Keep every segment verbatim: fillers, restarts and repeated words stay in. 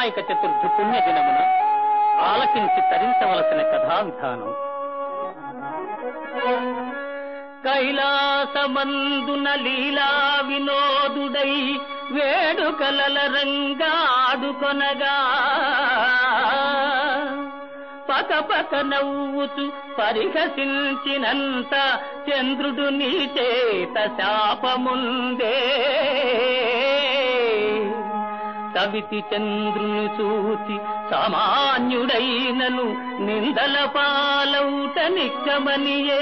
వినాయక చతుర్థి పుణ్య దినమున ఆలకించి తరించవలసిన కథా విధానం. కైలాసమందున లీలా వినోదుడై వేడుకలల రంగాడుకొనగా పక పక నవ్వుతూ పరిహసించినంత చంద్రుడు నీ చేత శాపముందే. కవితి చంద్రుని చూచి సామాన్యుడైనను నిందల పాలౌట నిక్కమనియే.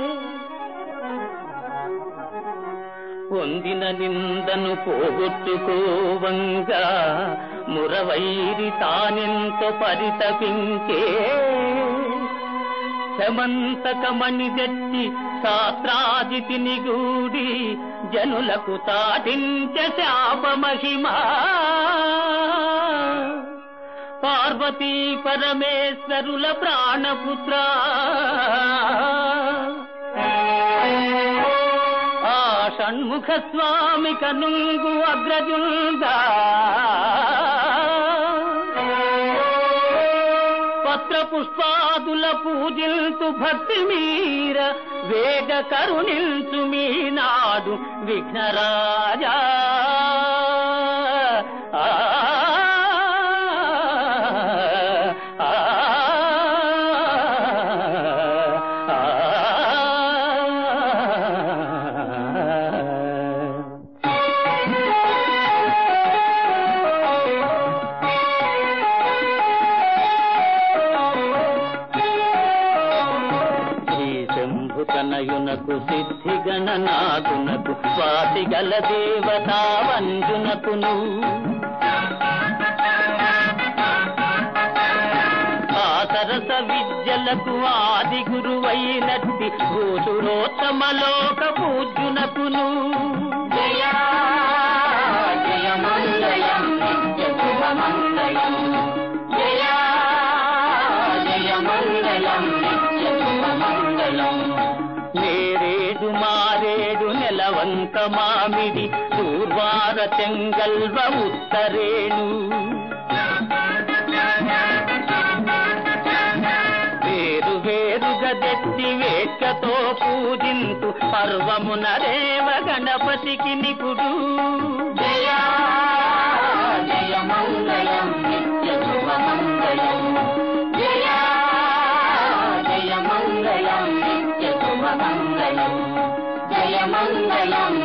పొందిన నిందను పోగొట్టుకోవంగా మురవైరి తానెంతో పరితపించే. సమంతకమణి తెచ్చి శాస్త్రాజితిని గూడి జనులకు తాటించే శాప మహిమా. పార్వతీ పరమేశ్వరుల ప్రాణపుత్ర ఆ షణ్ముఖ స్వామి కనుంగు అగ్రజుందా. పత్ర పుష్పాదుల పూజింతు భక్తి మీర వేగ కరుణించు మీనాడు విఘ్నరాజా. తనయునకు సిద్ధి గణనాథునకు స్వాతి గల దేవతా వంజునకును ఆ సరస విద్యలకు ఆది గురువైనట్టి భూసురోత్తమలోక పూజ్యునకును జయా జయ మంగళం నిత్య శుభమంగళం. జయా జయ మంగళం నిత్య శుభమంగళం. నేరేడు మారేడు నెలవంక మామిడి పూర్వార చెంగల్వ ఉత్తరేణు వేరు వేరుగా తెచ్చి వేట్కతో పూజింతు పర్వమున దేవ గణపతికి నిపుడు. జయా జయ మంగళం నిత్య శుభమంగళం. జయా జయ మంగళం నిత్య శుభమంగళం. జయ మంగళం